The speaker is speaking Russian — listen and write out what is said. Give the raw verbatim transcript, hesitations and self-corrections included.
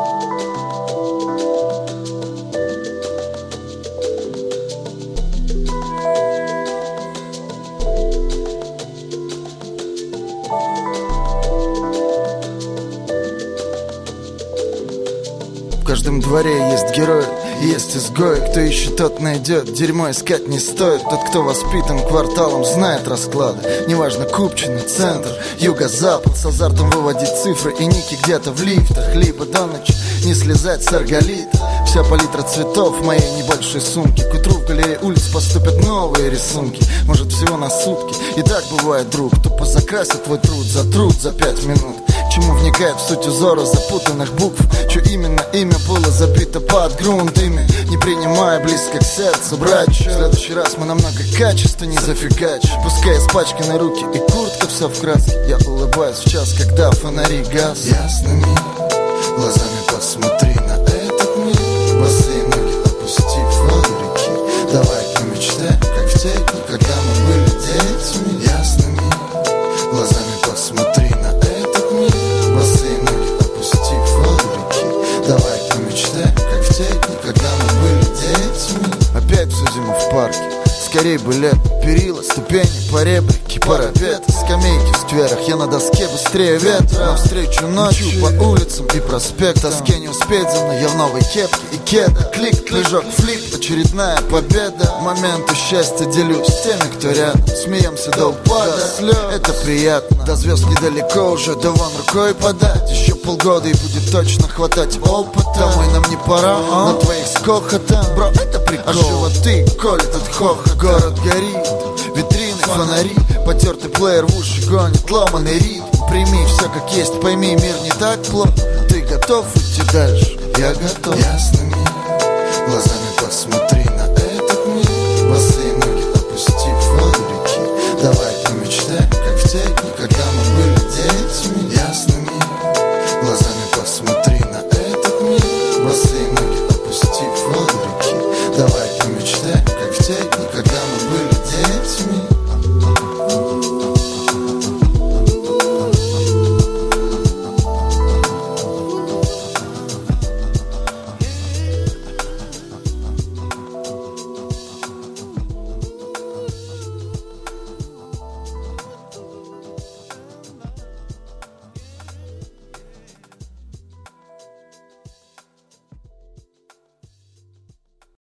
В каждом дворе есть герой, есть изгой. Кто ищет, тот найдет, дерьмо искать не стоит. Тот, кто воспитан кварталом, знает расклады. Неважно, Купчино, центр, юго-запад. С азартом выводить цифры и ники где-то в лифтах. Либо до ночи не слезать с арголита. Вся палитра цветов в моей небольшой сумке. К утру в галерее улиц поступят новые рисунки. Может, всего на сутки. И так бывает, друг. Тупо закрасит твой труд за труд за пять минут. Чему вникает в суть узора запутанных букв. Чё именно имя было забито под грунт. Имя не принимая близко к сердцу, братчик. В следующий раз мы намного качественнее зафигачим. Пускай испачканы руки и куртка вся в краске. Я улыбаюсь в час, когда фонари гас. Ясными глазами посмотри на этот мир. Босые ноги опусти в воду реки. Давай помечтаем, как в те дни, когда мы были детьми. Ясными глазами посмотри на этот мир. Босые ноги опусти в воду реки. Давай помечтаем, как в те дни, когда мы были детьми. Опять всю зиму в парке. Скорей бы лет, перила, ступени, поребрики, парапеты, скамейки в скверах. Я на доске быстрее ветра. Навстречу ночью по улицам и проспектам. Тоске не успеть за мной, я в новой кепке и кеда. Клик, клижок, флип, очередная победа. Моменты счастья делюсь с теми, кто рядом. Смеемся до упада, это приятно. До звезд недалеко уже, да вон рукой подать. Еще полгода и будет точно хватать опыта. Домой нам не пора, на твоих скохотах. Бро, это прикол. А животы, коль этот хохот. Город горит, витрины, фонари. Потертый плеер в уши гонит ломаный ритм. Прими все как есть, пойми, мир не так плохо. Ты готов идти дальше? Я готов. Ясными глазами посмотри на этот мир. Босые ноги опусти в воду реки. Давай помечтаем, как в те дни, когда мы были детьми. Ясными глазами посмотри